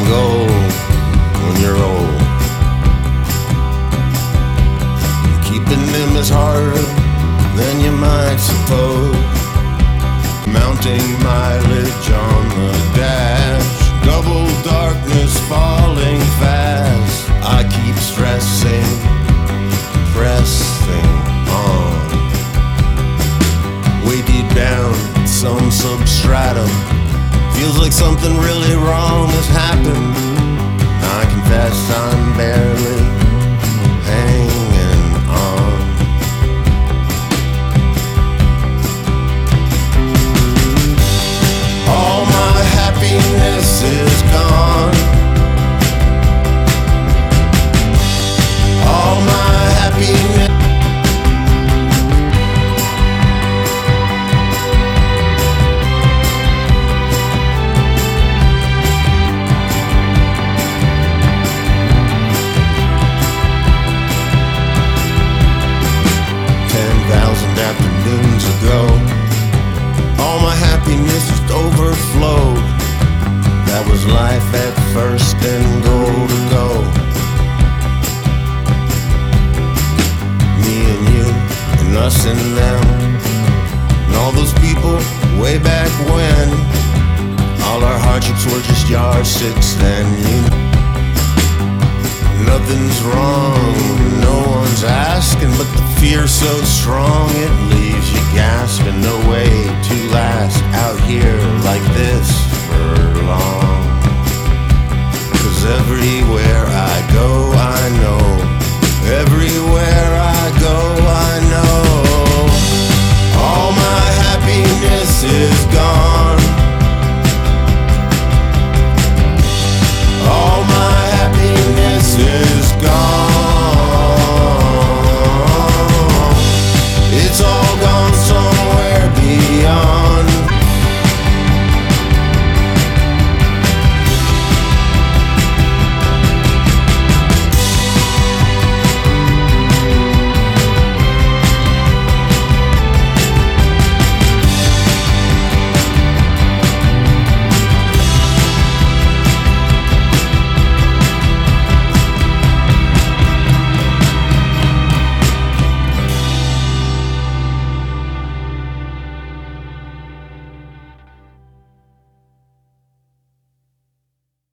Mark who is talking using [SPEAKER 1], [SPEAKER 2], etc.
[SPEAKER 1] go when you're old. Keeping them is harder than you might suppose. Mounting mileage on the dash, double darkness falling fast. I keep stressing, pressing on. Way deep down, some substratum, feels like something really wrong has happened. I confess I'm barely hanging on. All my happiness is gone. All my happiness. 10,000 afternoons ago, all my happiness just overflowed. That was life at first and goal to go. Me and you and us and them, and all those people way back when. All our hardships were just yardsticks then. Nothing's wrong, no one's asking, but the fear's so strong it leaves you gasping. No way to last out here like this for long. 'Cause everywhere